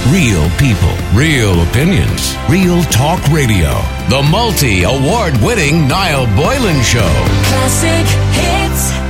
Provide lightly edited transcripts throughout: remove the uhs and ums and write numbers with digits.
Real people, real opinions, Real Talk Radio. The multi-award-winning Niall Boylan Show. Classic hits.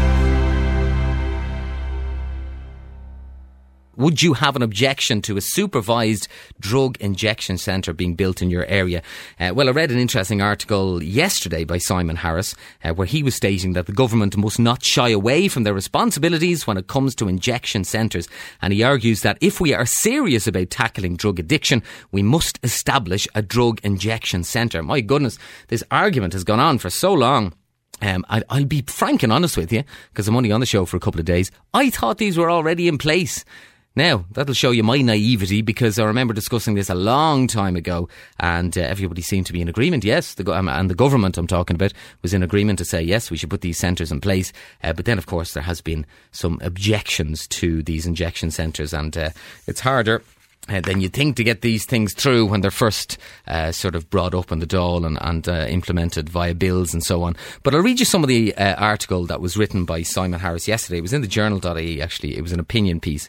Would you have an objection to a supervised drug injection centre being built in your area? Well, I read an interesting article yesterday by Simon Harris where he was stating that the government must not shy away from their responsibilities when it comes to injection centres. And he argues that if we are serious about tackling drug addiction, we must establish a drug injection centre. My goodness, this argument has gone on for so long. I'll be frank and honest with you, because I'm only on the show for a couple of days. I thought these were already in place. Now, that'll show you my naivety, because I remember discussing this a long time ago and everybody seemed to be in agreement. Yes, and the government I'm talking about was in agreement to say, yes, we should put these centres in place. But then, of course, there has been some objections to these injection centres, and it's harder than you'd think to get these things through when they're first sort of brought up in the Dáil and implemented via bills and so on. But I'll read you some of the article that was written by Simon Harris yesterday. It was in the journal.ie, actually. It was an opinion piece.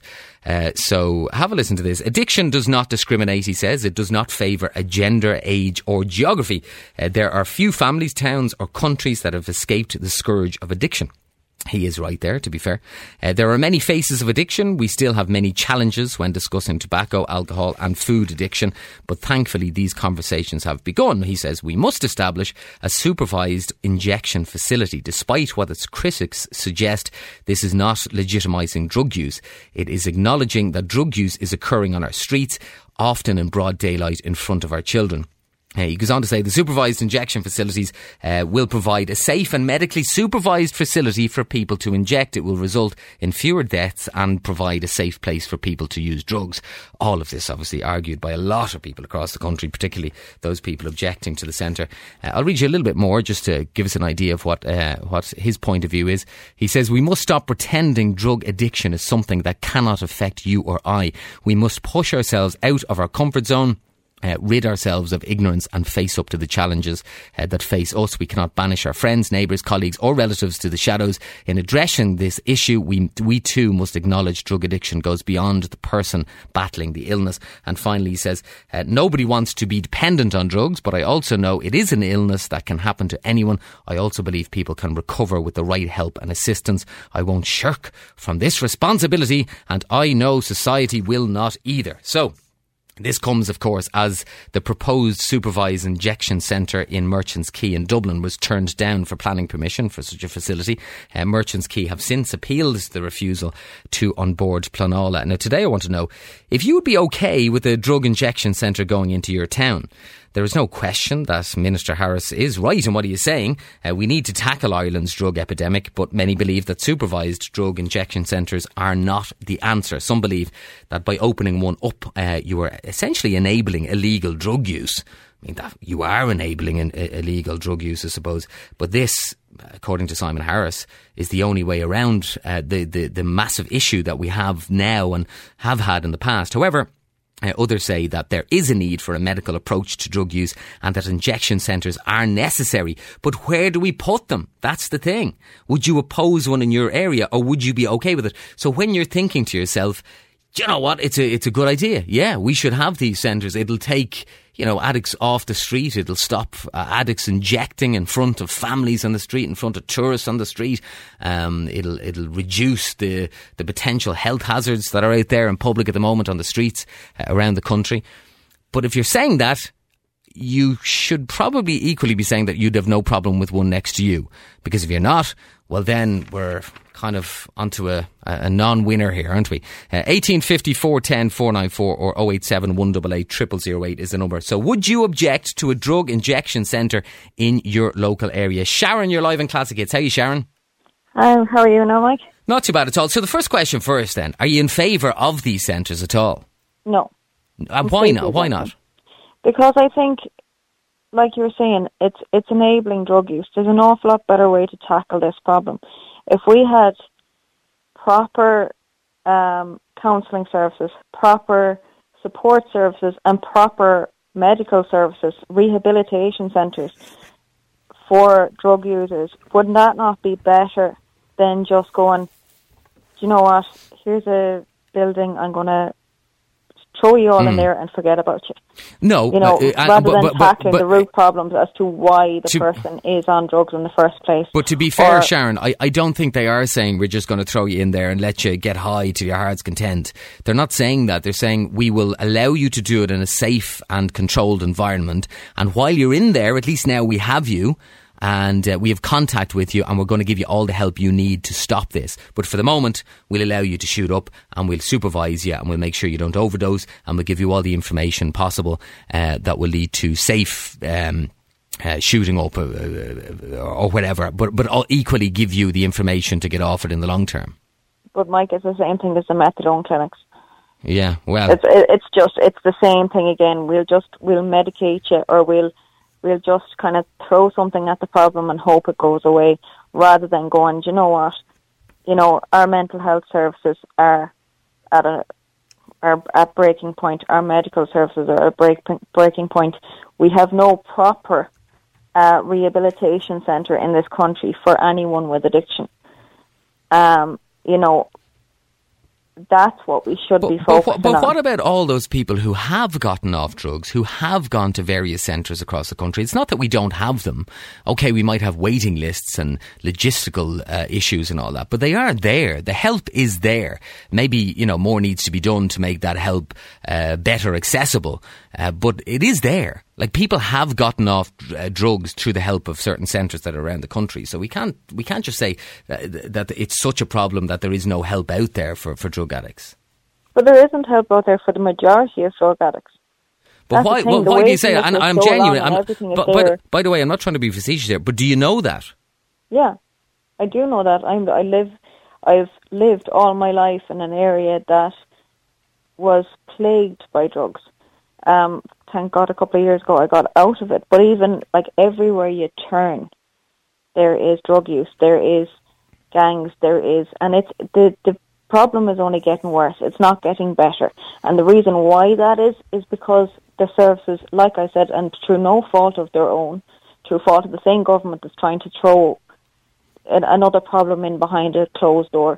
So have a listen to this. Addiction does not discriminate, he says. It does not favour a gender, age or geography. There are few families, towns or countries that have escaped the scourge of addiction. He is right there, to be fair. There are many faces of addiction. We still have many challenges when discussing tobacco, alcohol and food addiction. But thankfully, these conversations have begun. He says we must establish a supervised injection facility. Despite what its critics suggest, this is not legitimising drug use. It is acknowledging that drug use is occurring on our streets, often in broad daylight in front of our children. He goes on to say the supervised injection facilities will provide a safe and medically supervised facility for people to inject. It will result in fewer deaths and provide a safe place for people to use drugs. All of this obviously argued by a lot of people across the country, particularly those people objecting to the centre. I'll read you a little bit more just to give us an idea of what his point of view is. He says we must stop pretending drug addiction is something that cannot affect you or I. We must push ourselves out of our comfort zone, rid ourselves of ignorance and face up to the challenges that face us. We cannot banish our friends, neighbours, colleagues or relatives to the shadows. In addressing this issue, we too must acknowledge drug addiction goes beyond the person battling the illness. And finally he says, nobody wants to be dependent on drugs, but I also know it is an illness that can happen to anyone. I also believe people can recover with the right help and assistance. I won't shirk from this responsibility, and I know society will not either. So, this comes, of course, as the proposed supervised injection centre in Merchants Quay in Dublin was turned down for planning permission for such a facility. Merchants Quay have since appealed the refusal to onboard Pleanála. Now, today I want to know if you would be okay with a drug injection centre going into your town. There is no question that Minister Harris is right in what he is saying. We need to tackle Ireland's drug epidemic, but many believe that supervised drug injection centres are not the answer. Some believe that by opening one up, you are essentially enabling illegal drug use. I mean, that you are enabling illegal drug use, I suppose. But this, according to Simon Harris, is the only way around the massive issue that we have now and have had in the past. However, others say that there is a need for a medical approach to drug use and that injection centres are necessary. But where do we put them? That's the thing. Would you oppose one in your area, or would you be okay with it? So when you're thinking to yourself, do you know what, it's a good idea. Yeah, we should have these centres. It'll take, addicts off the street. It'll stop addicts injecting in front of families on the street, in front of tourists on the street. It'll reduce the potential health hazards that are out there in public at the moment on the streets around the country. But if you're saying that, you should probably equally be saying that you'd have no problem with one next to you. Because if you're not, well then we're kind of onto a non-winner here, aren't we? 1850 410 494 or 087 188 0008 is the number. So would you object to a drug injection centre in your local area? Sharon, you're live in Classic Hits. How are you, Sharon? How are you now, Mike? Not too bad at all. So the first question first then, are you in favour of these centres at all? No. Why not? Why not? Because I think, like you were saying, it's enabling drug use. There's an awful lot better way to tackle this problem. If we had proper counselling services, proper support services and proper medical services, rehabilitation centres for drug users, would that not be better than just going, do you know what, here's a building, I'm going to throw you all in there and forget about you. No, rather than tackling the root problems as to why the person is on drugs in the first place. But to be fair, Sharon, I don't think they are saying we're just going to throw you in there and let you get high to your heart's content. They're not saying that. They're saying we will allow you to do it in a safe and controlled environment. And while you're in there, at least now we have you. And we have contact with you, and we're going to give you all the help you need to stop this. But for the moment, we'll allow you to shoot up, and we'll supervise you, and we'll make sure you don't overdose, and we'll give you all the information possible that will lead to safe shooting up or whatever. But I'll equally give you the information to get off it in the long term. But Mike, it's the same thing as the methadone clinics. Yeah, well, it's the same thing again. We'll medicate you, or we'll just kind of throw something at the problem and hope it goes away, rather than going, do you know what? Our mental health services are at breaking point. Our medical services are at breaking point. We have no proper rehabilitation centre in this country for anyone with addiction. That's what we should be focusing on. But what about all those people who have gotten off drugs, who have gone to various centres across the country? It's not that we don't have them. OK, we might have waiting lists and logistical issues and all that, but they are there. The help is there. Maybe, more needs to be done to make that help better accessible, but it is there. Like, people have gotten off drugs through the help of certain centres that are around the country. So we can't just say that it's such a problem that there is no help out there for drug addicts. But there isn't help out there for the majority of drug addicts. But why do you say that? And I'm genuine. By the way, I'm not trying to be facetious here, but do you know that? Yeah, I do know that. I've lived all my life in an area that was plagued by drugs. Thank God a couple of years ago I got out of it. But even everywhere you turn, there is drug use, there is gangs, and it's the problem is only getting worse. It's not getting better. And the reason why that is because the services, like I said, and through no fault of their own, through fault of the same government that's trying to throw another problem in behind a closed door,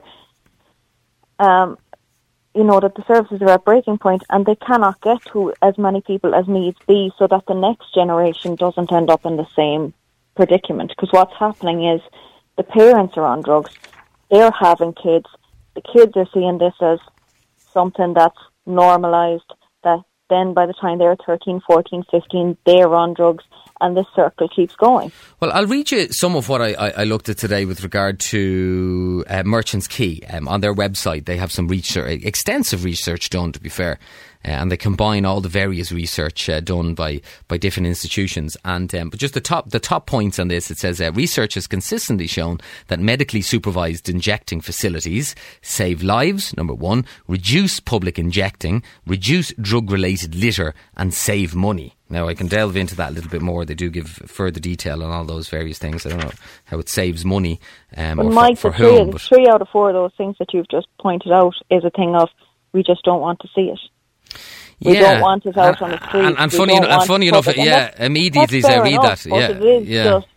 that the services are at breaking point and they cannot get to as many people as needs be, so that the next generation doesn't end up in the same predicament. Because what's happening is the parents are on drugs, they're having kids, the kids are seeing this as something that's normalised, that then by the time they're 13, 14, 15, they're on drugs, and this circle keeps going. Well, I'll read you some of what I looked at today with regard to Merchants Quay. On their website, they have some research, extensive research done, to be fair, and they combine all the various research done by different institutions. And but just the top points on this, it says research has consistently shown that medically supervised injecting facilities save lives, number one, reduce public injecting, reduce drug-related litter, and save money. Now, I can delve into that a little bit more. They do give further detail on all those various things. I don't know how it saves money Mike, for whom. But 3 out of 4 of those things that you've just pointed out is a thing of we just don't want to see it. We don't want it out on the street. And funny enough, immediately as I read that,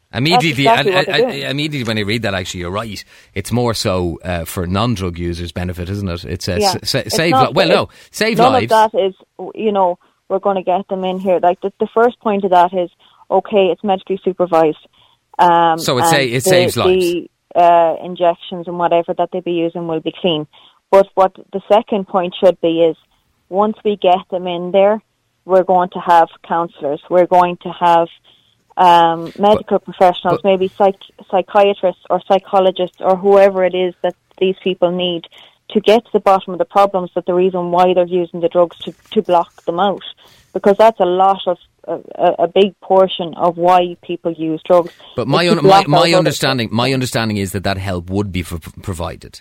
immediately when I read that, actually, you're right. It's more so for non-drug users' benefit, isn't it? It says save lives. None of that is, we're going to get them in here. Like the first point of that is, okay, it's medically supervised. So it saves lives. The injections and whatever that they be using will be clean. But what the second point should be is, once we get them in there, we're going to have counsellors. We're going to have medical professionals, maybe psychiatrists or psychologists or whoever it is that these people need to get to the bottom of the problems, that the reason why they're using the drugs to block them out. Because that's a lot of a big portion of why people use drugs. But my understanding is that help would be provided.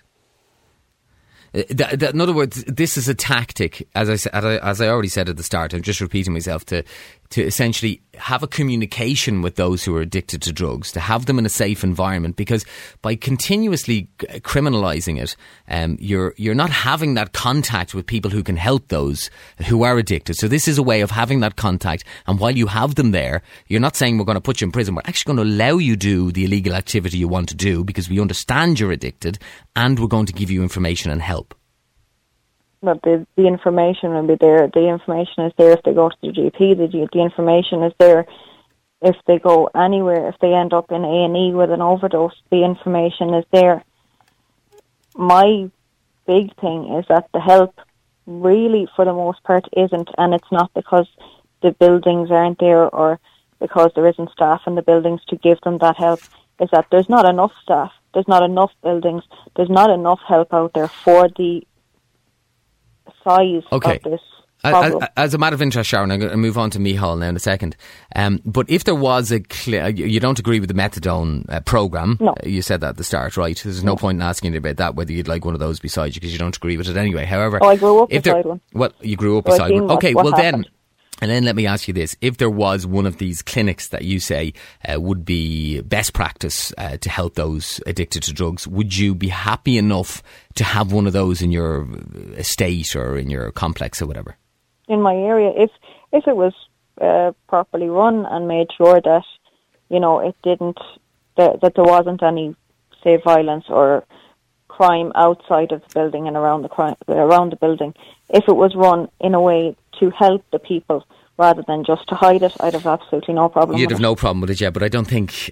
In other words, this is a tactic, as I already said at the start. I'm just repeating myself, to essentially have a communication with those who are addicted to drugs, to have them in a safe environment, because by continuously criminalising it, you're not having that contact with people who can help those who are addicted. So this is a way of having that contact, and while you have them there, you're not saying we're going to put you in prison. We're actually going to allow you to do the illegal activity you want to do because we understand you're addicted, and we're going to give you information and help. But the information will be there. The information is there if they go to the GP. The information is there if they go anywhere. If they end up in A&E with an overdose, the information is there. My big thing is that the help really, for the most part, isn't, and it's not because the buildings aren't there or because there isn't staff in the buildings to give them that help, is that there's not enough staff, there's not enough buildings, there's not enough help out there for the size of this problem. As a matter of interest, Sharon, I'm going to move on to Micheál now in a second. But if there was you don't agree with the methadone programme? No. You said that at the start, right? There's no point in asking you about that, whether you'd like one of those beside you, because you don't agree with it anyway. However, I grew up beside one. Well, you grew up beside one. Okay, what well happened. then let me ask you this. If there was one of these clinics that you say would be best practice to help those addicted to drugs, would you be happy enough to have one of those in your estate or in your complex or whatever? In my area, if it was properly run and made sure that, it didn't, that there wasn't any, say, violence or crime outside of the building and around the building, if it was run in a way to help the people rather than just to hide it, I'd have absolutely no problem You'd with have no problem with it, yeah, but I don't think,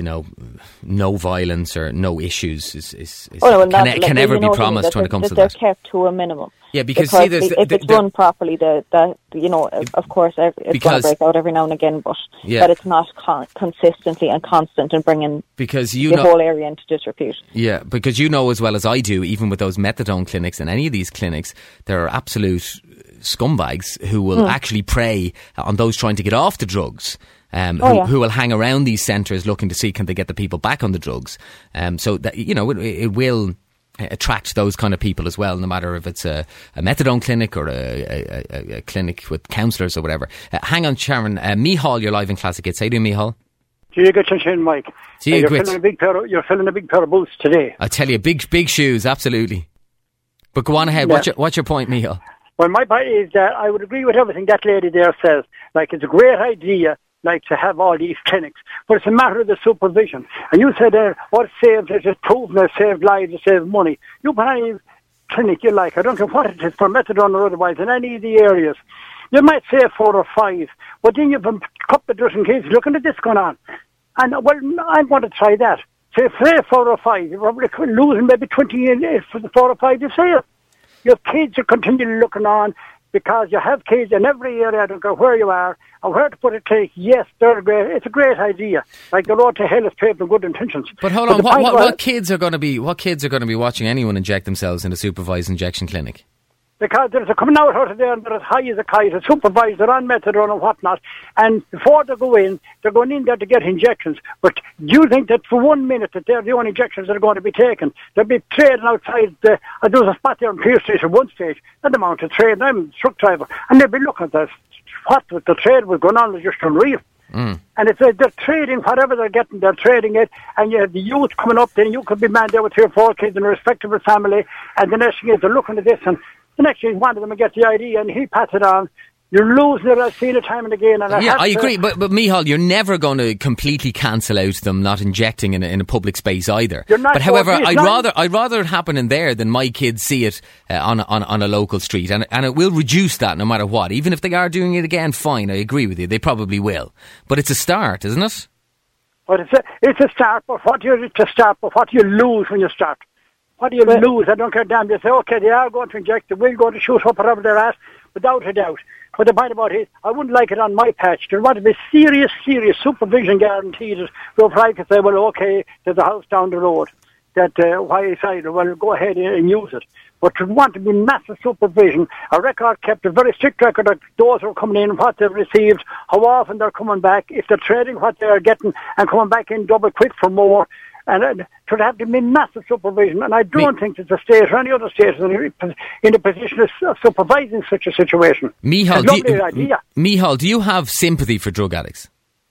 no violence or no issues can ever be promised when it comes to that. They're kept to a minimum. Yeah, because if it's run properly, of course, it's going to break out every now and again, but that it's not consistently and constant and bringing the whole area into disrepute. Yeah, because you know as well as I do, even with those methadone clinics and any of these clinics, there are absolute scumbags who will actually prey on those trying to get off the drugs. Who will hang around these centres looking to see can they get the people back on the drugs. So that it will attract those kind of people as well, no matter if it's a methadone clinic or a clinic with counsellors or whatever. Hang on, Sharon. Micheál, you're live in Classic Hits. How you doing, Micheál? You're Mike. You're filling a big pair of boots today. I tell you, big shoes, absolutely. But go on ahead. Yeah. What's your point, Micheál? Well, my point is that I would agree with everything that lady there says. Like, it's a great idea, like, to have all these clinics, but it's a matter of the supervision. And you said there, what saves it is proven it saved lives, it saved money. You put any clinic you like, I don't care what it is, for methadone or otherwise, in any of the areas, you might save 4 or 5, but then you've a couple of dozen kids looking at this going on. And, well, I'm going to try that. Say 4 or 5, you're probably losing maybe 20 for the 4 or 5 you save. Your kids are continually looking on because you have kids in every area, I don't care where you are, and where to put a clinic. Yes, they're great. It's a great idea. Like the road to hell is paved with good intentions. But hold on, what kids are going to be watching anyone inject themselves in a supervised injection clinic? Because there's a coming out of there and they're as high as a kite, a supervisor on methadone and whatnot, and before they go in, they're going in there to get injections. But do you think that for 1 minute that they're the only injections that are going to be taken? They'll be trading outside there was a spot there in Pierce Street at one stage, and the amount of trade, I'm a truck driver, and they'll be looking at this. What the trade was going on was just unreal. And it's they're trading whatever they're getting, they're trading it, and you have the youth coming up, then you could be man there with 3 or 4 kids in a respectable family, and the next thing is they're looking at this, and the next thing one of them gets the idea and he pats it on. You're losing it, I've seen it time and again. And I agree, but Micheál, you're never going to completely cancel out them not injecting in a public space either. But however, I'd rather it happen in there than my kids see it on a local street, and it will reduce that no matter what. Even if they are doing it again, fine, I agree with you, they probably will. But it's a start, isn't it? But it's a start, but what do you lose when you start? What do you lose? I don't care, damn. You say, okay, they are going to inject, they will go to shoot up whatever they're at, without a doubt. But the point about it, I wouldn't like it on my patch. There want to be serious supervision guaranteed. So if I could say, well, okay, there's a house down the road that why I say, well, go ahead and use it. But there want to be massive supervision, a record kept, a very strict record of those who are coming in, what they've received, how often they're coming back, if they're trading what they're getting and coming back in double quick for more. And to have to be massive supervision, and I don't think that the state or any other state is in a position of supervising such a situation. Micheál, do you have sympathy for drug addicts?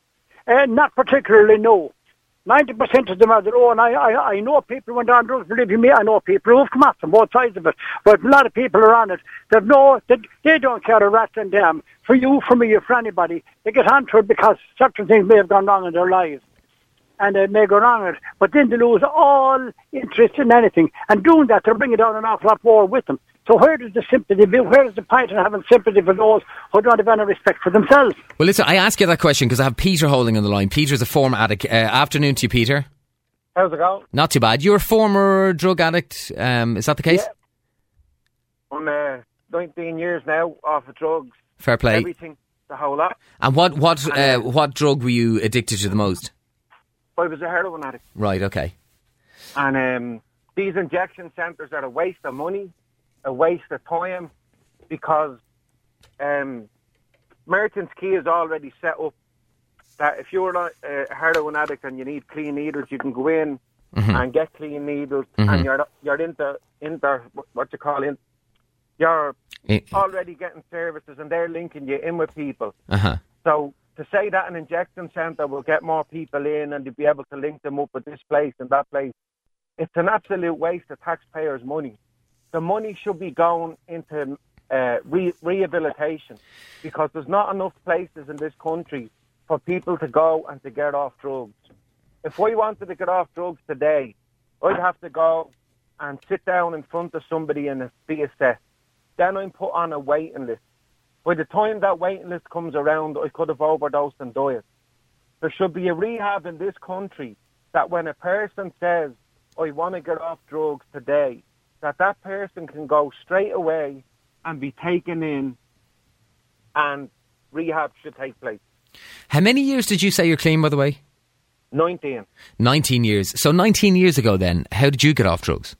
Not particularly, no. 90% of them are their own. I know people went on drugs, believe you me, I know people who have come off from both sides of it, but a lot of people are on it. They don't care a rat and damn. For you, for me, or for anybody, they get onto it because certain things may have gone wrong in their lives. And they may go wrong with it, but then they lose all interest in anything. And doing that, they're bringing down an awful lot more with them. So where does the sympathy be? Where is the point in having sympathy for those who don't have any respect for themselves? Well, listen, I ask you that question because I have Peter holding on the line. Peter's a former addict. Afternoon to you, Peter. How's it going? Not too bad. You're a former drug addict. Is that the case? Yeah. I'm 19 years now off of drugs. Fair play. Everything, the whole lot. And what drug were you addicted to the most? I was a heroin addict. Right, okay. And these injection centres are a waste of money, a waste of time, because Merchants Key is already set up that if you're a heroin addict and you need clean needles, you can go in and get clean needles, and you're into what you call it. You're already getting services, and they're linking you in with people. So to say that an injection centre will get more people in and to be able to link them up with this place and that place, it's an absolute waste of taxpayers' money. The money should be going into rehabilitation, because there's not enough places in this country for people to go and to get off drugs. If we wanted to get off drugs today, I'd have to go and sit down in front of somebody and be assessed. Then I'm put on a waiting list. By the time that waiting list comes around, I could have overdosed and died. There should be a rehab in this country that when a person says, I want to get off drugs today, that person can go straight away and be taken in, and rehab should take place. How many years did you say you're clean, by the way? 19. 19 years. So 19 years ago then, how did you get off drugs?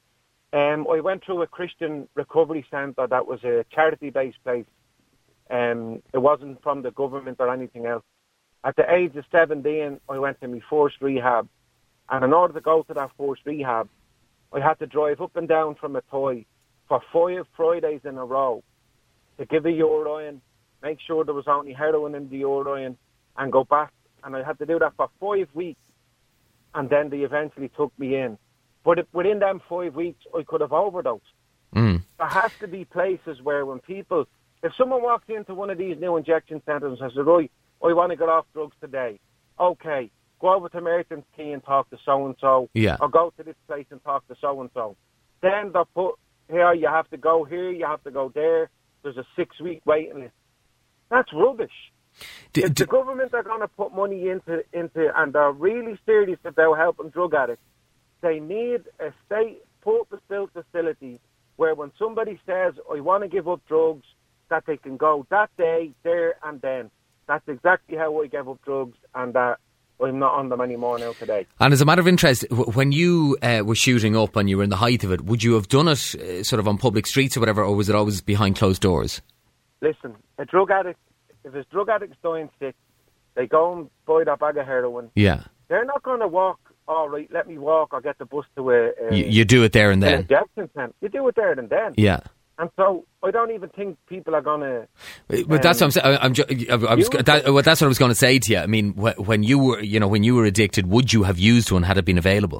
I went through a Christian recovery centre that was a charity-based place. It wasn't from the government or anything else. At the age of 17, I went to my first rehab. And in order to go to that first rehab, I had to drive up and down from Athy for 5 Fridays in a row to give a urine, make sure there was only heroin in the urine, and go back. And I had to do that for 5 weeks. And then they eventually took me in. But within them 5 weeks, I could have overdosed. There has to be places where when people, if someone walks into one of these new injection centres and says, Roy, I want to get off drugs today. Okay, go over to Merchants Key and talk to so-and-so. Yeah. Or go to this place and talk to so-and-so. Then they're put, here, you have to go here, you have to go there. There's a 6-week waiting list. That's rubbish. If the government are going to put money into, and they're really serious about helping drug addicts, they need a state purpose-built facility where when somebody says, I want to give up drugs, that they can go that day, there and then. That's exactly how I gave up drugs, and that I'm not on them anymore now today. And as a matter of interest, when you were shooting up and you were in the height of it, would you have done it sort of on public streets or whatever, or was it always behind closed doors? Listen, a drug addict, if a drug addict's dying sick, they go and buy that bag of heroin. Yeah. They're not going to walk, all right, let me walk or get the bus to a you do it there and then. Injection center. You do it there and then. Yeah. And so I don't even think people are going to. But that's what I'm saying. That's what I was going to say to you. I mean, when you were addicted, would you have used one had it been available?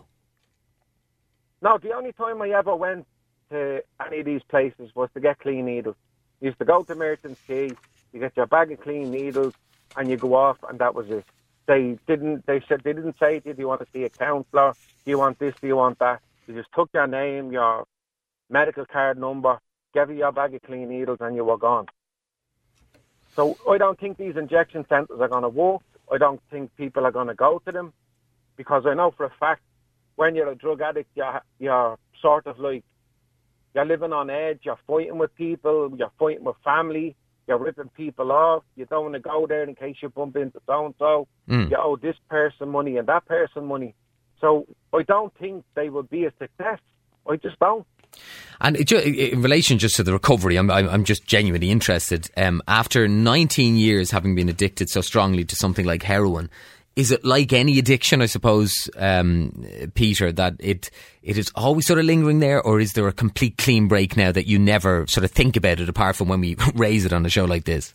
No, the only time I ever went to any of these places was to get clean needles. You used to go to Merchants Key, you get your bag of clean needles, and you go off, and that was it. They didn't say to you, do you want to see a counsellor? Do you want this? Do you want that? You just took your name, your medical card number, gave you your bag of clean needles, and you were gone. So I don't think these injection centres are going to work. I don't think people are going to go to them, because I know for a fact when you're a drug addict, you're sort of like, you're living on edge, you're fighting with people, you're fighting with family, you're ripping people off, you don't want to go there in case you bump into so-and-so, you owe this person money and that person money. So I don't think they will be a success. I just don't. And in relation just to the recovery, I'm just genuinely interested. After 19 years having been addicted so strongly to something like heroin, is it like any addiction, I suppose, Peter, that it is always sort of lingering there, or is there a complete clean break now that you never sort of think about it apart from when we raise it on a show like this?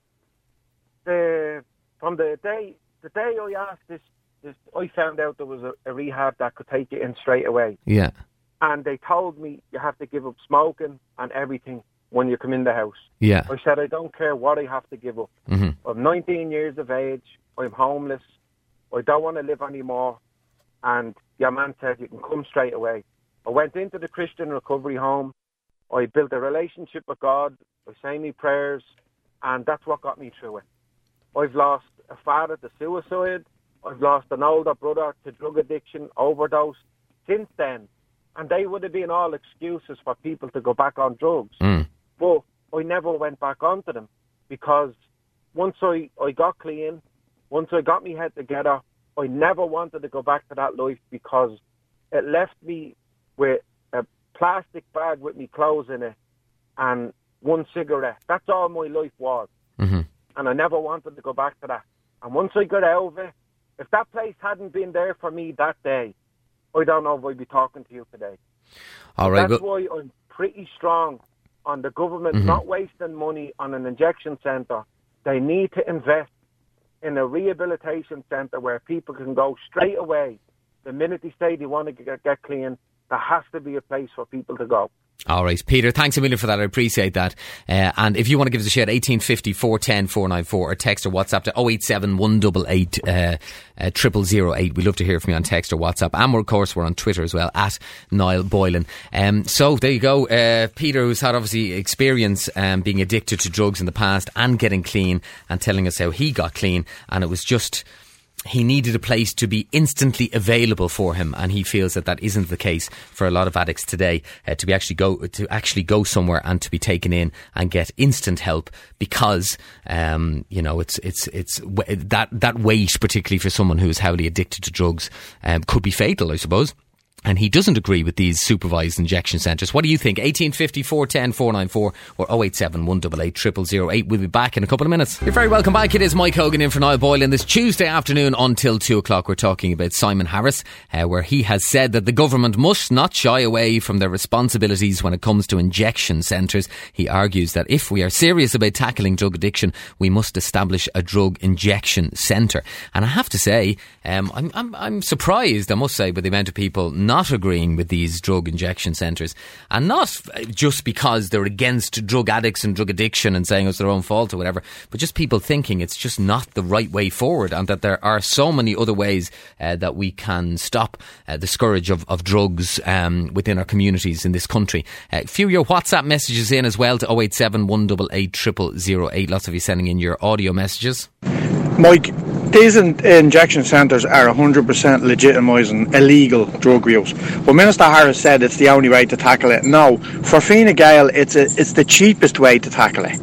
From the day I asked this, I found out there was a rehab that could take you in straight away. Yeah. And they told me you have to give up smoking and everything when you come in the house. Yeah. I said, I don't care what I have to give up. Mm-hmm. I'm 19 years of age. I'm homeless. I don't want to live anymore. And your man said, you can come straight away. I went into the Christian recovery home. I built a relationship with God. I say my prayers, and that's what got me through it. I've lost a father to suicide. I've lost an older brother to drug addiction, overdose since then. And they would have been all excuses for people to go back on drugs. But I never went back onto them because once I got clean, once I got my head together, I never wanted to go back to that life because it left me with a plastic bag with me clothes in it and one cigarette. That's all my life was. Mm-hmm. And I never wanted to go back to that. And once I got out of it, if that place hadn't been there for me that day, I don't know if I'd be talking to you today. All right. That's why I'm pretty strong on the government not wasting money on an injection centre. They need to invest in a rehabilitation centre where people can go straight away. The minute they say they want to get clean, there has to be a place for people to go. All right, Peter, thanks a million for that. I appreciate that. And if you want to give us a shout, 1850 410 494 or text or WhatsApp to 087 188 0008. We'd love to hear from you on text or WhatsApp. And of course, we're on Twitter as well, at Niall Boylan. So there you go. Peter, who's had obviously experience being addicted to drugs in the past and getting clean, and telling us how he got clean. And it was just... he needed a place to be instantly available for him, and he feels that isn't the case for a lot of addicts today. To actually go somewhere and to be taken in and get instant help, because it's that weight, particularly for someone who is heavily addicted to drugs, could be fatal, I suppose. And he doesn't agree with these supervised injection centres. What do you think? 1850 410 494 or 087 188 0008. We'll be back in a couple of minutes. You're very welcome back. It is Mike Hogan in for Niall Boylan. This Tuesday afternoon until 2 o'clock, we're talking about Simon Harris, where he has said that the government must not shy away from their responsibilities when it comes to injection centres. He argues that if we are serious about tackling drug addiction, we must establish a drug injection centre. And I have to say, I'm surprised, I must say, with the amount of people not agreeing with these drug injection centres, and not just because they're against drug addicts and drug addiction and saying it's their own fault or whatever, but just people thinking it's just not the right way forward, and that there are so many other ways that we can stop the scourge of drugs within our communities in this country. A few of your WhatsApp messages in as well to 087 188 0008. Lots of you sending in your audio messages. Mike, these injection centres are 100% legitimising illegal drug use. But Minister Harris said it's the only way to tackle it. No, for Fine Gael, it's the cheapest way to tackle it.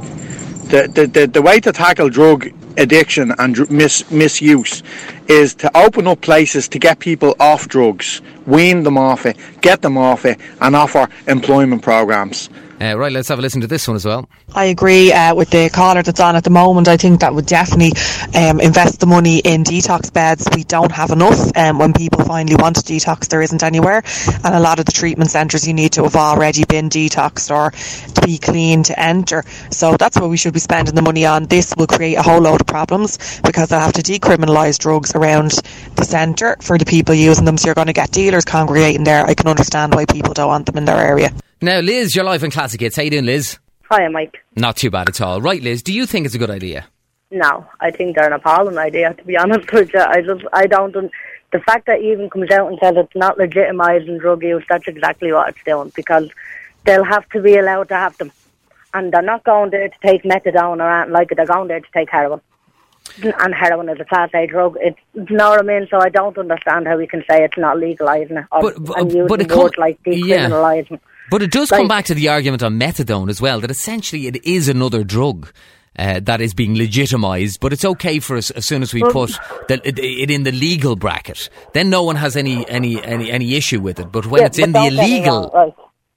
The way to tackle drug addiction and misuse is to open up places to get people off drugs, wean them off it, get them off it, and offer employment programmes. Right, let's have a listen to this one as well. I agree with the caller that's on at the moment. I think that would definitely invest the money in detox beds. We don't have enough. When people finally want to detox, there isn't anywhere. And a lot of the treatment centres, you need to have already been detoxed or to be clean to enter. So that's what we should be spending the money on. This will create a whole load of problems because they'll have to decriminalise drugs around the centre for the people using them. So you're going to get dealers congregating there. I can understand why people don't want them in their area. Now, Liz, you're live on Classic Hits. How you doing, Liz? Hi, Mike. Not too bad at all. Right, Liz, do you think it's a good idea? No, I think they're an appalling idea, to be honest with you. I don't... The fact that he even comes out and says it's not legitimising drug use, that's exactly what it's doing, because they'll have to be allowed to have them. And they're not going there to take methadone or anything like it. They're going there to take heroin. And heroin is a Class A drug. You know what I mean? So I don't understand how we can say it's not legalising it and using words like decriminalising. Yeah. But it does come back to the argument on methadone as well, that essentially it is another drug that is being legitimised, but it's okay for us as soon as we put it in the legal bracket. Then no one has any issue with it. But when it's in the illegal...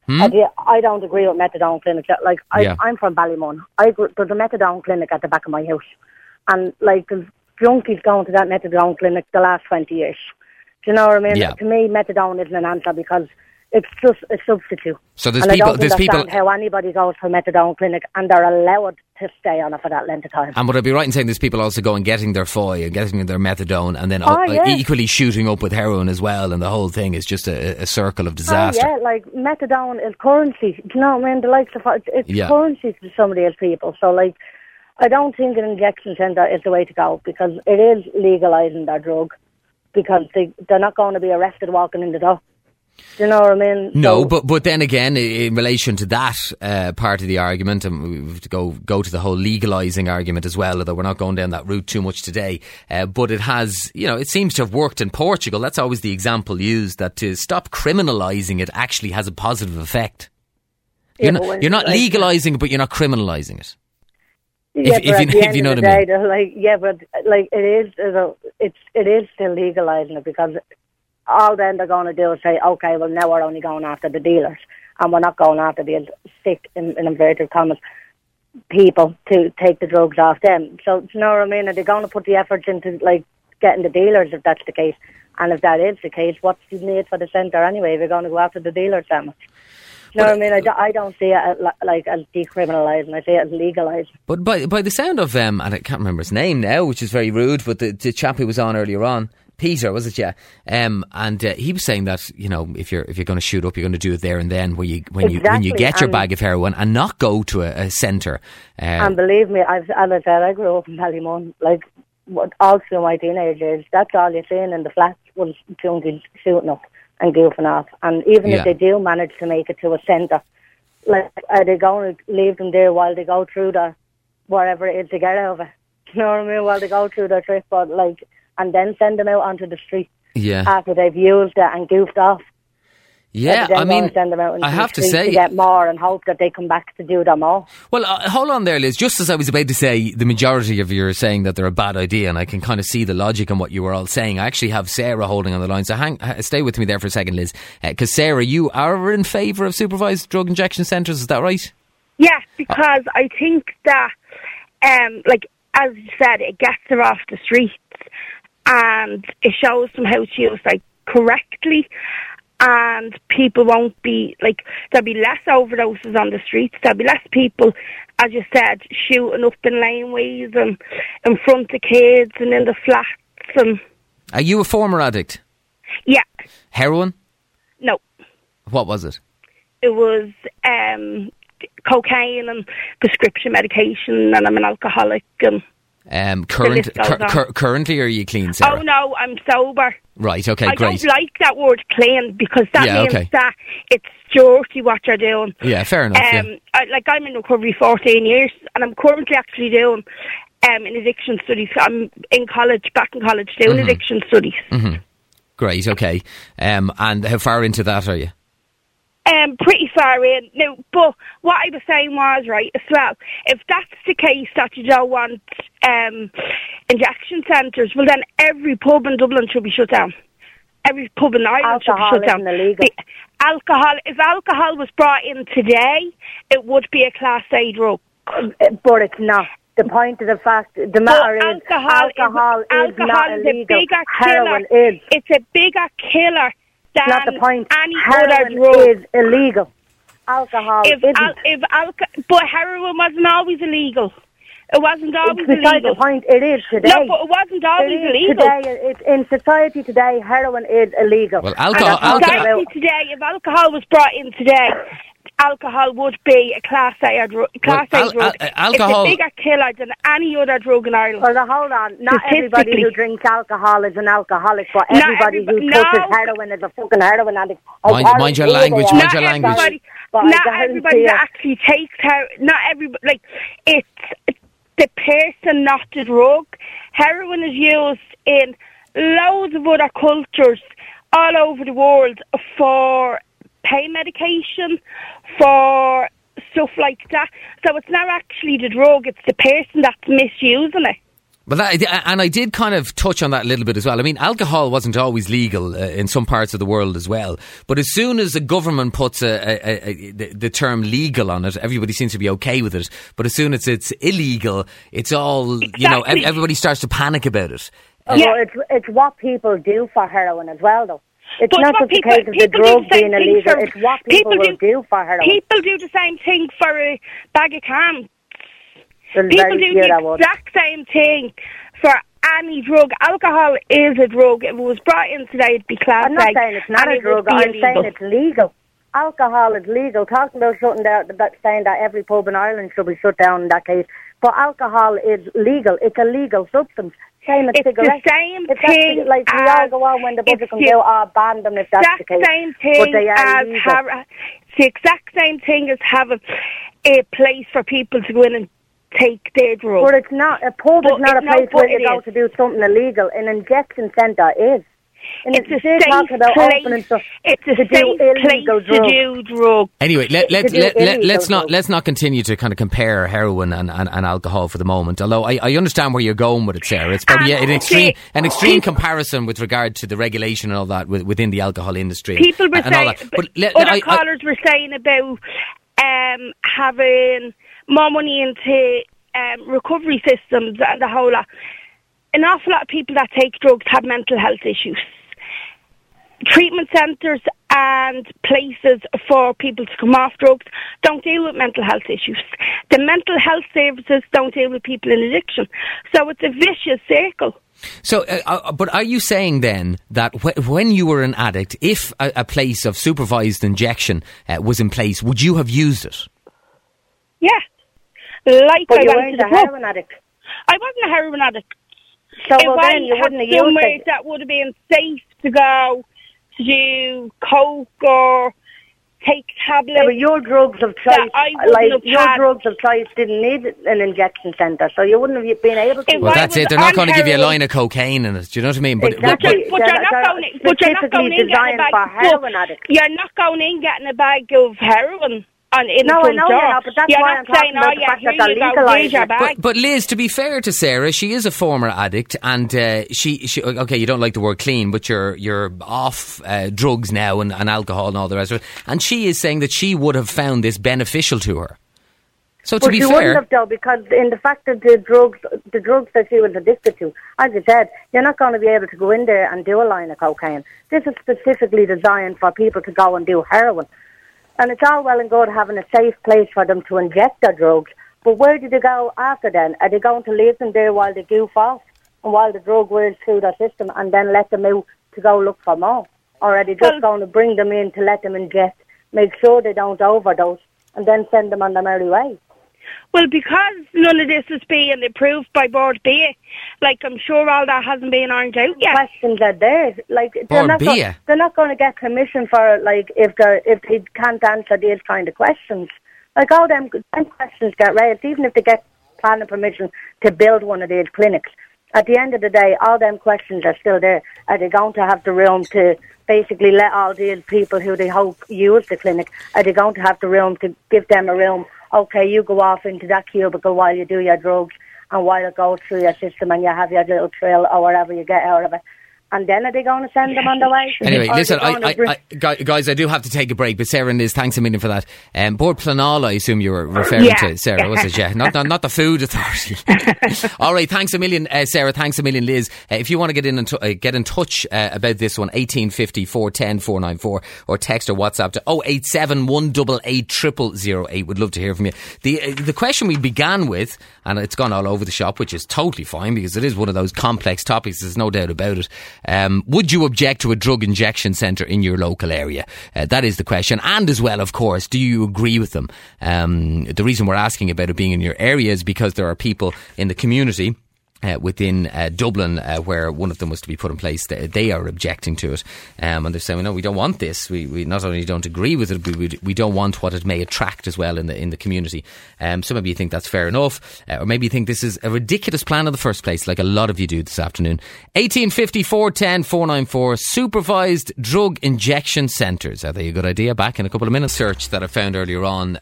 I don't agree with methadone clinics. Like, I'm from Ballymun. There's a methadone clinic at the back of my house. And, like, there's junkies going to that methadone clinic the last 20 years. Do you know what I mean? Yeah. To me, methadone isn't an answer because it's just a substitute. So I don't understand how anybody goes to a methadone clinic and they're allowed to stay on it for that length of time. And would I be right in saying there's people also going getting their foy and getting their methadone and then equally shooting up with heroin as well, and the whole thing is just a circle of disaster? Oh, yeah, like methadone is currency. Do you know what I mean? The likes of it's currency to some of these people. So, like, I don't think an injection centre is the way to go because it is legalising their drug because they're not going to be arrested walking in the door. Do you know what I mean? No, but then again, in relation to that part of the argument, and we have to go to the whole legalising argument as well, although we're not going down that route too much today. But it has, it seems to have worked in Portugal. That's always the example used, that to stop criminalising it actually has a positive effect. You're not legalising it, but you're not criminalising it. Yeah, if you know what I mean. But it is still legalising it, because all then they're going to do is say, okay, well, now we're only going after the dealers, and we're not going after the sick, in inverted commas, people to take the drugs off them. So, you know what I mean? Are they going to put the efforts into, getting the dealers, if that's the case? And if that is the case, what's the need for the centre anyway if they're going to go after the dealers that much? You know what I mean? I don't see it as decriminalising. I see it as legalising. But by the sound of, and I can't remember his name now, which is very rude, but the chap who was on earlier on, Peter, was it? Yeah. And he was saying that, if you're going to shoot up, you're going to do it there and then, when you get your bag of heroin, and not go to a centre. And believe me, as I said, I grew up in Ballymun, all through my teenage years. That's all you're seeing in the flats was junkies shooting up and goofing off. And even if they do manage to make it to a centre, are they going to leave them there while they go through whatever it is to get out of it? You know what I mean? While they go through their trip, and then send them out onto the street after they've used it and goofed off. Yeah, I mean, send them out into I have the to say, to get more and hope that they come back to do them all. Well, hold on there, Liz. Just as I was about to say, the majority of you are saying that they're a bad idea, and I can kind of see the logic in what you were all saying. I actually have Sarah holding on the line, so stay with me there for a second, Liz. Because Sarah, you are in favour of supervised drug injection centres, is that right? Yeah, because I think that, as you said, it gets her off the streets, and it shows them how to use correctly, and people won't be there'll be less overdoses on the streets. There'll be less people, as you said, shooting up in laneways and in front of kids and in the flats. And are you a former addict? Yeah. Heroin? No. What was it? It was cocaine and prescription medication, and I'm an alcoholic. And currently, or are you clean, Sarah? Oh no, I'm sober. Right, okay, great. I don't like that word clean, because that means that it's dirty what you're doing. Yeah, fair enough. I'm in recovery 14 years, and I'm currently actually doing an addiction studies. I'm back in college doing addiction studies. Mm-hmm. Great, okay. And how far into that are you? Pretty far in. Now, but what I was saying was, right, as well, if that's the case that you don't want injection centres, well then every pub in Dublin should be shut down. Every pub in Ireland should be shut down. Illegal. If alcohol was brought in today, it would be a Class A drug. But it's not. The point of the matter is alcohol is not illegal. Heroin is. It's a bigger killer. That's not the point. Heroin is illegal. Alcohol isn't. But heroin wasn't always illegal. It wasn't always illegal. Beside the point, it is today. No, but it wasn't always illegal. Today, in society today, heroin is illegal. Well, today, if alcohol was brought in today, alcohol would be a Class A drug. Alcohol, it's a bigger killer than any other drug in Ireland. Well, hold on. Not everybody who drinks alcohol is an alcoholic, but everybody who touches heroin is a fucking heroin addict. Mind your language. Mind your language. Not everybody that actually takes heroin. Not everybody. It's the person, not the drug. Heroin is used in loads of other cultures all over the world for pain medication, for stuff like that. So it's not actually the drug, it's the person that's misusing it. But I did kind of touch on that a little bit as well. I mean, alcohol wasn't always legal in some parts of the world as well. But as soon as the government puts the term legal on it, everybody seems to be okay with it. But as soon as it's illegal, it's all, everybody starts to panic about it. Yeah. It's what people do for heroin as well, though. It's not just the case of the drug being illegal, it's what people will do for heroin. People do the same thing for a bag of cans. People do the exact same thing for any drug. Alcohol is a drug. If it was brought in today, it'd be Class A. I'm not saying it's not a drug, I'm saying it's legal. alcohol is legal. Talking about something that saying that every pub in Ireland should be shut down in that case. But alcohol is legal. It's a legal substance. Same as cigarettes. The same thing. Like we all go on when the budget comes out, ban them if that's the case. Same thing but they are as legal. It's the exact same thing as having a place for people to go in and take their drugs. But it's not. A pub is not a place where you go to do something illegal. An injection centre is. And it's a safe place. It's a safe place to do drugs. Anyway, let's not continue to kind of compare heroin and alcohol for the moment. Although I understand where you're going with it, Sarah. It's probably an extreme comparison with regard to the regulation and all that within the alcohol industry. People were saying, other callers were saying about having more money into recovery systems and the whole lot. An awful lot of people that take drugs have mental health issues. Treatment centres and places for people to come off drugs don't deal with mental health issues. The mental health services don't deal with people in addiction. So it's a vicious circle. So, but are you saying then that when you were an addict, if a place of supervised injection was in place, would you have used it? Yeah. But you weren't a heroin addict. I wasn't a heroin addict. So then you wouldn't have used somewhere that would have been safe to go to do coke or take tablets. Yeah, but your drugs of choice, didn't need an injection centre, so you wouldn't have been able to. Well, that's it. They're not going to give you a line of cocaine in it. Do you know what I mean? Exactly. But you're not going in getting a bag. For heroin addicts. You're not going in getting a bag of heroin. No, I know you're not, but that's why I'm talking about the fact that they're legalised. But Liz, to be fair to Sarah, she is a former addict, and she okay, you don't like the word clean, but you're off drugs now and alcohol and all the rest of it, and she is saying that she would have found this beneficial to her. So to be fair, wouldn't have though, because in the fact that the drugs that she was addicted to, as you said, you're not going to be able to go in there and do a line of cocaine. This is specifically designed for people to go and do heroin. And it's all well and good having a safe place for them to inject their drugs, but where do they go after then? Are they going to leave them there while they goof off and while the drug wears through their system and then let them out to go look for more? Or are they just going to bring them in to let them inject, make sure they don't overdose, and then send them on their merry way? Well, because none of this is being approved by Board B, like I'm sure all that hasn't been ironed out yet. Questions are there. Like they're not going to get permission for like if they can't answer these kind of questions. Like all them questions get raised, even if they get planning permission to build one of these clinics. At the end of the day, all them questions are still there. Are they going to have the room to basically let all these people who they hope use the clinic? Are they going to have the room to give them a room? Okay, you go off into that cubicle while you do your drugs and while it goes through your system and you have your little thrill or whatever you get out of it. And then are they going to send them on the way? Anyway, listen, guys, I do have to take a break, but Sarah and Liz, thanks a million for that. Bord Pleanála, I assume you were referring to, Sarah, was it? Yeah, not the Food Authority. All right, thanks a million, Sarah, thanks a million, Liz. If you want to get in touch about this one, 1850 410 494, or text or WhatsApp to 087 188 0008. Would love to hear from you. The question we began with, and it's gone all over the shop, which is totally fine because it is one of those complex topics, there's no doubt about it. Would you object to a drug injection centre in your local area? That is the question. And as well, of course, do you agree with them? The reason we're asking about it being in your area is because there are people in the community within Dublin where one of them was to be put in place. They are objecting to it, and they're saying, no, we don't want this. We not only don't agree with it, but we don't want what it may attract as well in the community. So maybe you think that's fair enough, or maybe you think this is a ridiculous plan in the first place, like a lot of you do this afternoon. 1850 410 494. Supervised drug injection centres, are they a good idea? Back in a couple of minutes. Search that I found earlier on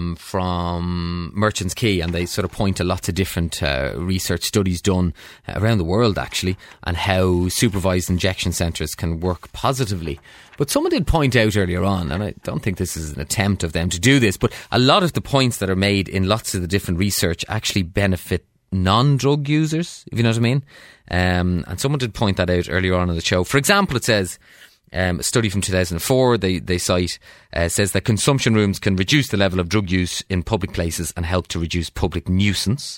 from Merchants Quay, and they sort of point to lots of different research studies done around the world actually, and how supervised injection centres can work positively. But someone did point out earlier on, and I don't think this is an attempt of them to do this, but a lot of the points that are made in lots of the different research actually benefit non-drug users, if you know what I mean. And someone did point that out earlier on in the show. For example, it says, a study from 2004, they cite, says that consumption rooms can reduce the level of drug use in public places and help to reduce public nuisance.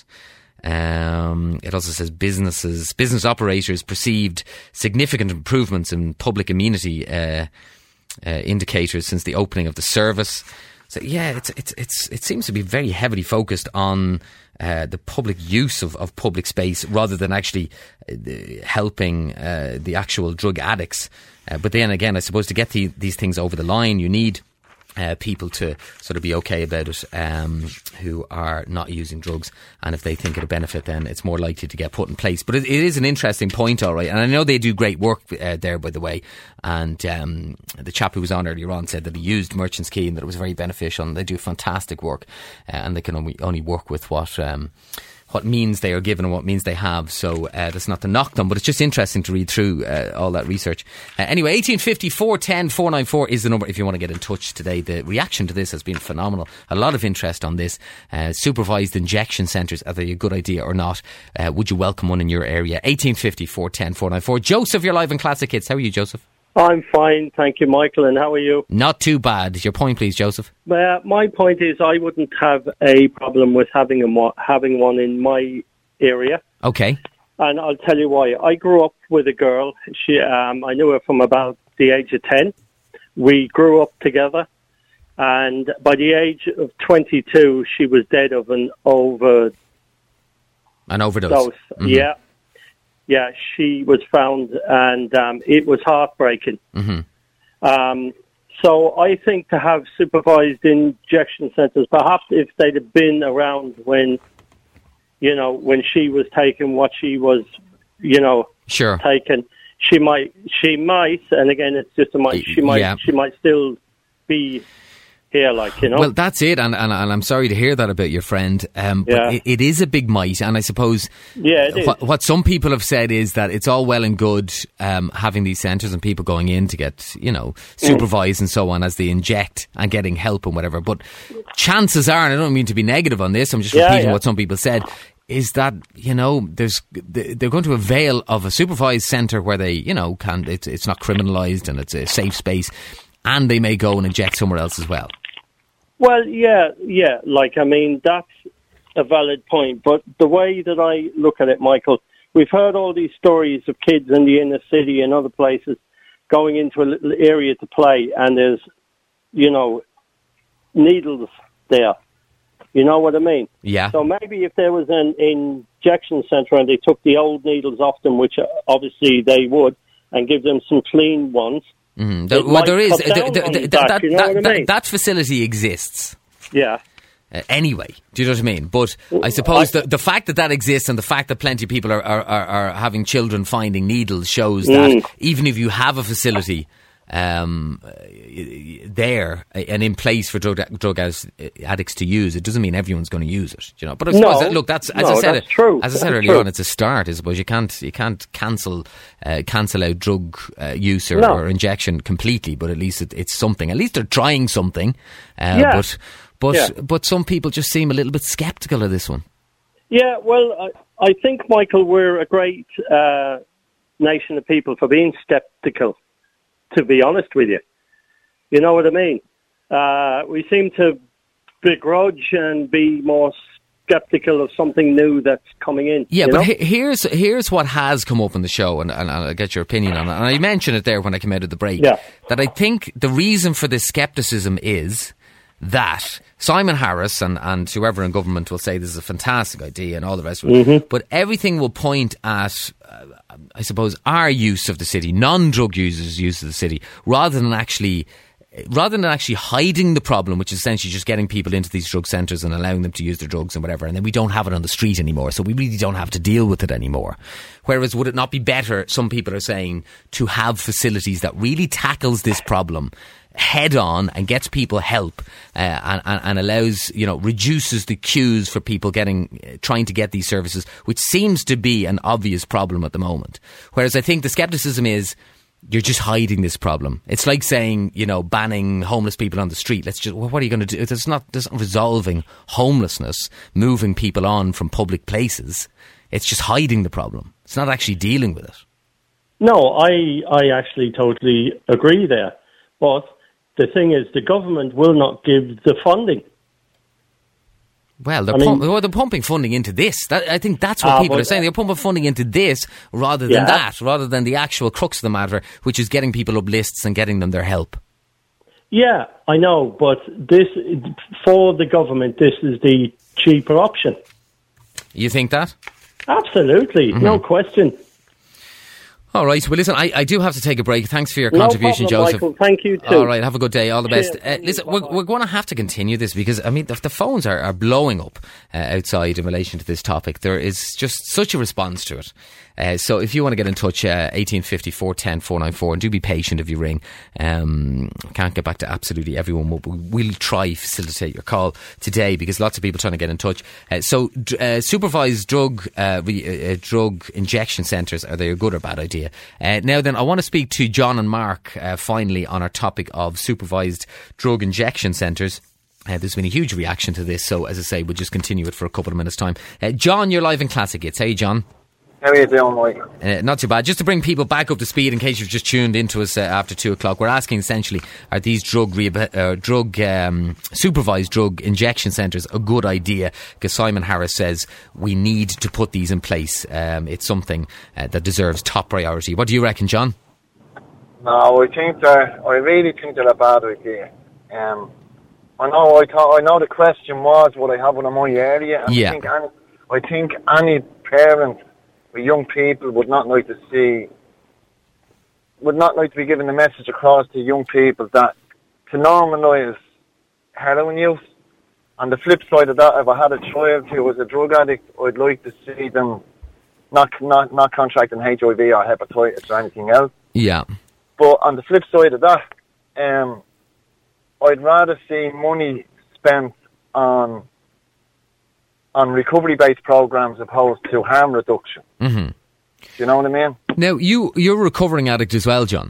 It also says business operators perceived significant improvements in public amenity indicators since the opening of the service. So yeah, it seems to be very heavily focused on the public use of public space rather than actually helping the actual drug addicts. But then again, I suppose to get these things over the line, you need people to sort of be okay about it, who are not using drugs, and if they think it'll benefit, then it's more likely to get put in place. But it is an interesting point, all right, and I know they do great work there, by the way, and the chap who was on earlier on said that he used Merchant's Key and that it was very beneficial, and they do fantastic work, and they can only work with what means they are given and what means they have. So that's not to knock them, but it's just interesting to read through all that research. Anyway, 1850 410 494 is the number if you want to get in touch today. The reaction to this has been phenomenal. A lot of interest on this. Supervised injection centres, are they a good idea or not? Would you welcome one in your area? 1850 410 494. Joseph, you're live in Classic Hits. How are you, Joseph? I'm fine, thank you, Michael, and how are you? Not too bad. Your point, please, Joseph. My point is I wouldn't have a problem with having one in my area. Okay. And I'll tell you why. I grew up with a girl. I knew her from about the age of 10. We grew up together, and by the age of 22, she was dead of an overdose. An overdose? Mm-hmm. Yeah, she was found, and it was heartbreaking. Mm-hmm. So I think to have supervised injection centres, perhaps if they'd have been around when she was taken, what she was, sure, taken, she might, and again, it's just a might. She might still be here, Well, that's it, and I'm sorry to hear that about your friend. But it is a big might, and I suppose what some people have said is that it's all well and good having these centres and people going in to get, supervised and so on as they inject and getting help and whatever. But chances are, and I don't mean to be negative on this, I'm just repeating what some people said, is that, they're going to avail of a supervised centre where they, it's not criminalised and it's a safe space, and they may go and inject somewhere else as well. Well, that's a valid point. But the way that I look at it, Michael, we've heard all these stories of kids in the inner city and other places going into a little area to play, and there's, needles there. You know what I mean? Yeah. So maybe if there was an injection centre and they took the old needles off them, which obviously they would, and give them some clean ones. Mm-hmm. There is that facility exists. Yeah. Anyway, do you know what I mean? But I suppose the fact that exists and the fact that plenty of people are having children finding needles shows that even if you have a facility there and in place for drug addicts to use, it doesn't mean everyone's going to use it. But I suppose that's true. As I said earlier on, it's a start. I suppose you can't cancel out drug use or injection completely, but at least it's something. At least they're trying something. But some people just seem a little bit sceptical of this one. Yeah, well, I think, Michael, we're a great nation of people for being sceptical, to be honest with you. You know what I mean? We seem to begrudge and be more sceptical of something new that's coming in. Yeah, but here's what has come up in the show, and I'll get your opinion on it. And I mentioned it there when I came out of the break, that I think the reason for this scepticism is that Simon Harris and whoever in government will say this is a fantastic idea and all the rest of it, but everything will point at, I suppose, our use of the city, non-drug users' use of the city, rather than actually hiding the problem, which is essentially just getting people into these drug centres and allowing them to use their drugs and whatever, and then we don't have it on the street anymore, so we really don't have to deal with it anymore. Whereas would it not be better, some people are saying, to have facilities that really tackles this problem head on and gets people help and allows, reduces the queues for people trying to get these services, which seems to be an obvious problem at the moment. Whereas I think the scepticism is you're just hiding this problem. It's like saying, banning homeless people on the street. What are you going to do? It's not resolving homelessness, moving people on from public places. It's just hiding the problem. It's not actually dealing with it. No, I actually totally agree there. But the thing is, the government will not give the funding. Well, they're pumping funding into this. I think that's what people are saying. They're pumping funding into this rather than the actual crux of the matter, which is getting people up lists and getting them their help. Yeah, I know, but this, for the government, this is the cheaper option. You think that? Absolutely, no question. All right. Well, listen, I do have to take a break. Thanks for your No contribution, problem, Joseph. Michael. Thank you too. All right. Have a good day. All the best. Cheers. Listen, we're going to have to continue this because, I mean, the phones are blowing up outside in relation to this topic. There is just such a response to it. So if you want to get in touch, 1850 410 494, and do be patient if you ring. Can't get back to absolutely everyone, but we'll try facilitate your call today because lots of people trying to get in touch. Supervised drug injection centres, are they a good or bad idea? Now then, I want to speak to John and Mark finally on our topic of supervised drug injection centres. There's been a huge reaction to this, so as I say, we'll just continue it for a couple of minutes' time. John, you're live in Classic Hits. Hey, John. How are you doing, Mike? Not too bad. Just to bring people back up to speed in case you've just tuned into us after 2 o'clock, we're asking essentially, are these supervised drug injection centres a good idea? Because Simon Harris says we need to put these in place. It's something that deserves top priority. What do you reckon, John? No, I really think they're a bad idea. I know the question was, would I have one in my area? And yeah. I think any parent with young people would not like to be given the message across to young people that to normalise heroin use. On the flip side of that, if I had a child who was a drug addict, I'd like to see them not contracting HIV or hepatitis or anything else. Yeah. But on the flip side of that, I'd rather see money spent on recovery-based programs opposed to harm reduction. Mm-hmm. Do you know what I mean? Now, you're a recovering addict as well, John.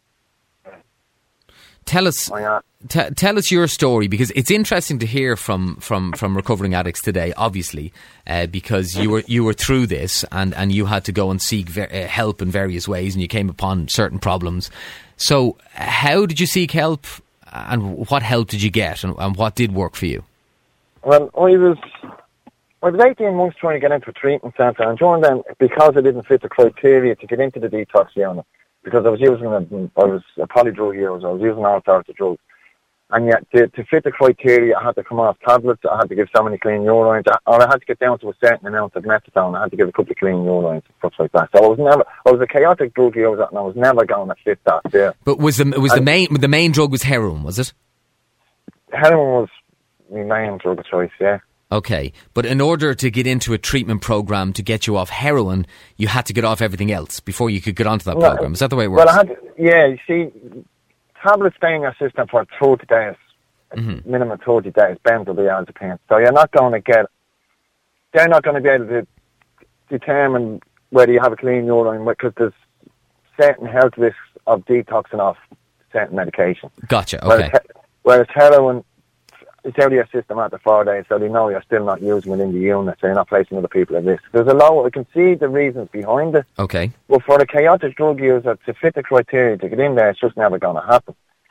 Tell us your story, because it's interesting to hear from recovering addicts today, obviously, because you were through this and you had to go and seek help in various ways, and you came upon certain problems. So how did you seek help, and what help did you get, and what did work for you? Well, I was 18 months trying to get into a treatment centre, and during then, because I didn't fit the criteria to get into the detox unit, because I was a polydrug user, I was using all sorts of drugs, and yet to fit the criteria, I had to come off tablets, I had to give so many clean urines, or I had to get down to a certain amount of methadone, I had to give a couple of clean urines and stuff like that. So I was a chaotic drug user, and I was never going to fit that there. But the main drug was heroin, was it? Heroin was my main drug of choice, yeah. Okay, but in order to get into a treatment program to get you off heroin, you had to get off everything else before you could get onto that program. Is that the way it works? Well, you see, tablets stay in your system for 30 days, minimum 30 days, benzodiazepines. So they're not going to be able to determine whether you have a clean urine, because there's certain health risks of detoxing off certain medication. Gotcha, okay. Whereas heroin, it's out of your system after 4 days, so they know you're still not using it in the unit, so you're not placing other people at risk. I can see the reasons behind it. Okay. But for a chaotic drug user to fit the criteria to get in there, it's just never going to happen.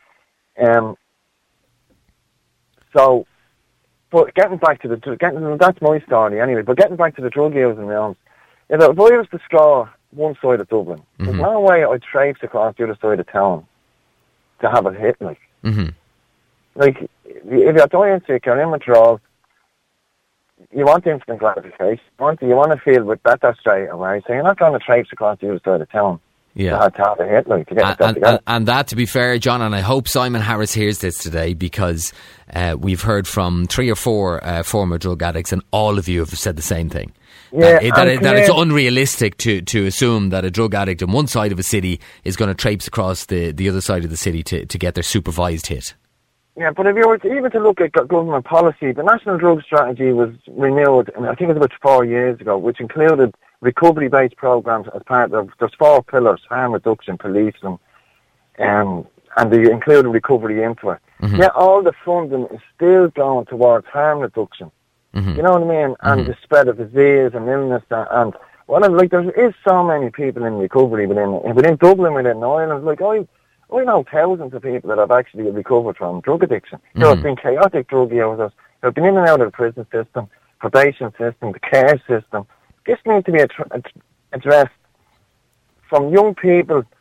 But getting back to that's my story anyway, but getting back to the drug using realms, if I was to score one side of Dublin, there's no way I'd traipse across the other side of town to have a hit, like. Mm-hmm. Like, if you're dying sick, you're in withdrawal, you want instant gratification. You want to feel better straight away. So you're not going to traipse across the other side of town to have a hit, like, to get yourself together. And that, to be fair, John, and I hope Simon Harris hears this today, because we've heard from 3 or 4 former drug addicts, and all of you have said the same thing. Yeah, that it's unrealistic to assume that a drug addict on one side of a city is going to traipse across the other side of the city to get their supervised hit. Yeah, but if you were even to look at government policy, the National Drug Strategy was renewed, I think it was about 4 years ago, which included recovery-based programs as part of, there's 4 pillars: harm reduction, policing, and they included recovery into it. Mm-hmm. Yet all the funding is still going towards harm reduction. Mm-hmm. You know what I mean? And the spread of disease and illness, and there is so many people in recovery within Dublin, within Ireland. Like, I know thousands of people that have actually recovered from drug addiction. Who have been chaotic drug users, who have been in and out of the prison system, probation system, the care system. This needs to be addressed from young people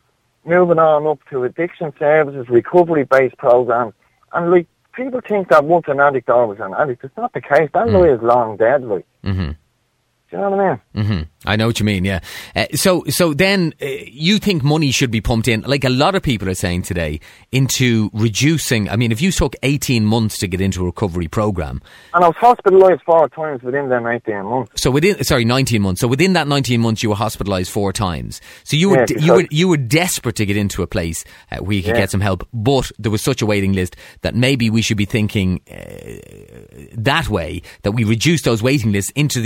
moving on up to addiction services, recovery-based programs, and like people think that once an addict, always an addict. It's not the case. That lie is long dead, like. Mm-hmm. Do you know what I mean? Mm-hmm. I know what you mean, yeah. So then you think money should be pumped in, like a lot of people are saying today, into reducing. I mean, if you took 18 months to get into a recovery programme. And I was hospitalised 4 times within them 18 months. So 19 months. So within that 19 months, you were hospitalised 4 times. So you were desperate to get into a place where you could get some help, but there was such a waiting list that maybe we should be thinking that way, that we reduce those waiting lists into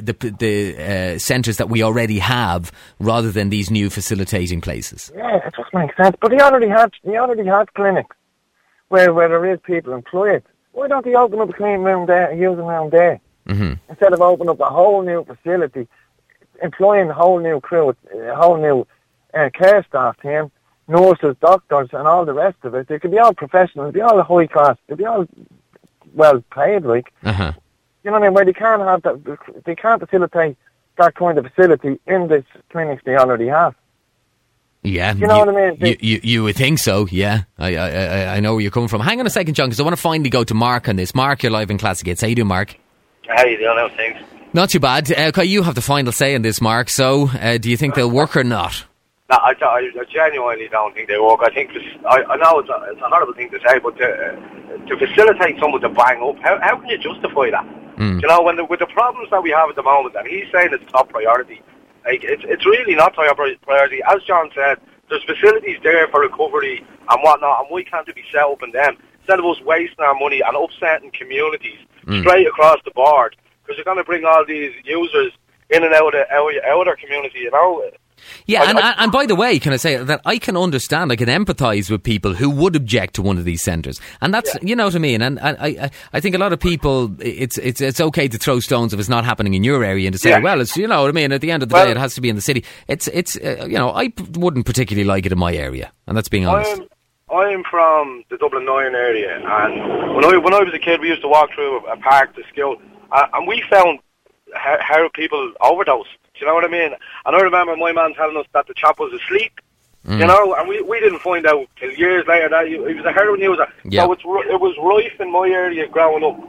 the centres that we already have, rather than these new facilitating places. Yeah, it just makes sense. But they already had clinics where there is people employed. Why don't they open up a clean room there, using room there, instead of opening up a whole new facility, employing a whole new crew, a whole new care staff team, nurses, doctors, and all the rest of it? They could be all professional, they'd be all high class, they'd be all well paid, like. You know what I mean? Where they can't have that, they can't facilitate that kind of facility in the clinics they already have. Yeah, you know what I mean? You would think so. Yeah, I know where you're coming from. Hang on a second, John, because I want to finally go to Mark on this. Mark, you're live in Classic Hits. How you doing, Mark? How you doing? How's things? Not too bad. Okay, you have the final say in this, Mark. So, do you think they'll work or not? No, I genuinely don't think they work. I think I know it's a horrible thing to say, but to facilitate someone to bang up, how can you justify that? You know, with the problems that we have at the moment, and he's saying it's top priority, like it's really not top priority. As John said, there's facilities there for recovery and whatnot, and why can't it be set up in them instead of us wasting our money and upsetting communities straight across the board? Because you're going to bring all these users in and out of our community, you know. Yeah, and by the way, can I say that I can understand, I can empathise with people who would object to one of these centres, and that's you know what I mean. And I think a lot of people, it's okay to throw stones if it's not happening in your area, and to say, well, it's, you know what I mean. At the end of the day, it has to be in the city. It's you know, I wouldn't particularly like it in my area, and that's being honest. I'm from the Dublin 9 area, and when I was a kid, we used to walk through a park to school, and we found how people overdose. You know what I mean? And I remember my man telling us that the chap was asleep, you know, and we didn't find out till years later that he was a heroin user. Yeah. So it was rife in my area growing up,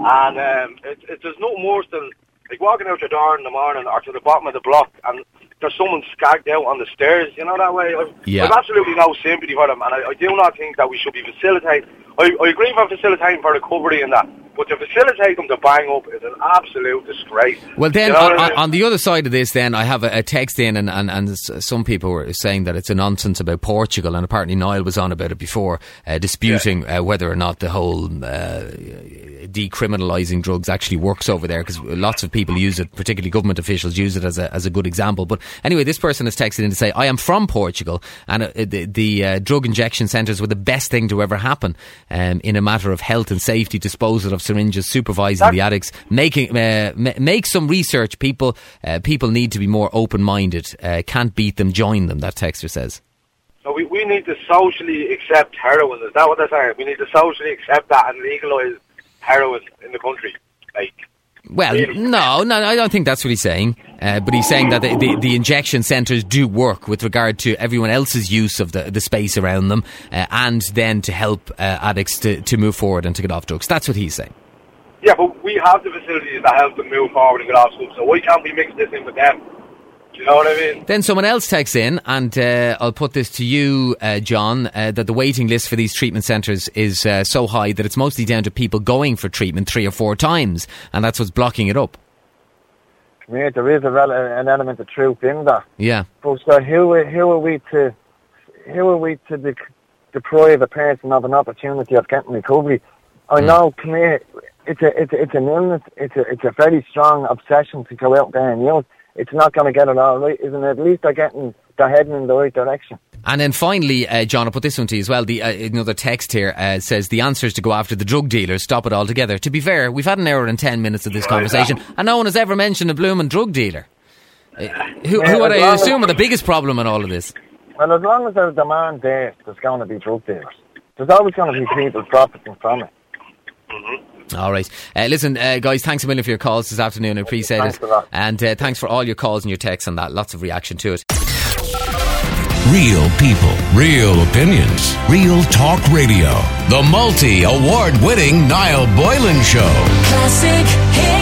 and there's nothing worse than like walking out your door in the morning or to the bottom of the block and there's someone skagged out on the stairs, you know, that way. I've absolutely no sympathy for them, and I do not think that we should be facilitating. I agree for facilitating for recovery and that, but to facilitate them to bang up is an absolute disgrace. Well, then, you know on the other side of this, then, I have a text in, and some people were saying that it's a nonsense about Portugal, and apparently Niall was on about it before, disputing whether or not the whole decriminalising drugs actually works over there, because lots of people use it, particularly government officials use it as a good example. But anyway, this person has texted in to say, I am from Portugal, and the drug injection centres were the best thing to ever happen. In a matter of health and safety, disposal of syringes, supervising the addicts, make some research. People need to be more open-minded. Can't beat them, join them, that texter says. So we need to socially accept heroin. Is that what they're saying? We need to socially accept that and legalise heroin in the country. Well, really? No, I don't think that's what he's saying. But he's saying that the injection centres do work with regard to everyone else's use of the space around them, and then to help addicts to move forward and to get off drugs. That's what he's saying. Yeah, but we have the facilities that help them move forward and get off drugs, so why can't we mix this in with them? Do you know what I mean? Then someone else texts in, and I'll put this to you, John, that the waiting list for these treatment centres is so high that it's mostly down to people going for treatment 3 or 4 times, and that's what's blocking it up. Yeah, there is an element of truth in that. Yeah. But so who are we to deprive a person of an opportunity of getting recovery? I know, come here, it's an illness. It's a very strong obsession to go out there and use. It's not going to get it all right, isn't it? At least they're heading in the right direction. And then finally, John, I'll put this one to you as well. Another text here says the answer is to go after the drug dealers, stop it altogether. To be fair, we've had an hour and 10 minutes of this conversation, and no one has ever mentioned a blooming drug dealer. Who would I assume are the biggest problem in all of this? Well, as long as there's demand there, there's going to be drug dealers. There's always going to be people profiting from it. Mm-hmm. All right. Listen, guys, thanks a million for your calls this afternoon. I appreciate it. And thanks for all your calls and your texts on that. Lots of reaction to it. Real people, real opinions, Real Talk Radio. The multi-award-winning Niall Boylan Show. Classic hits.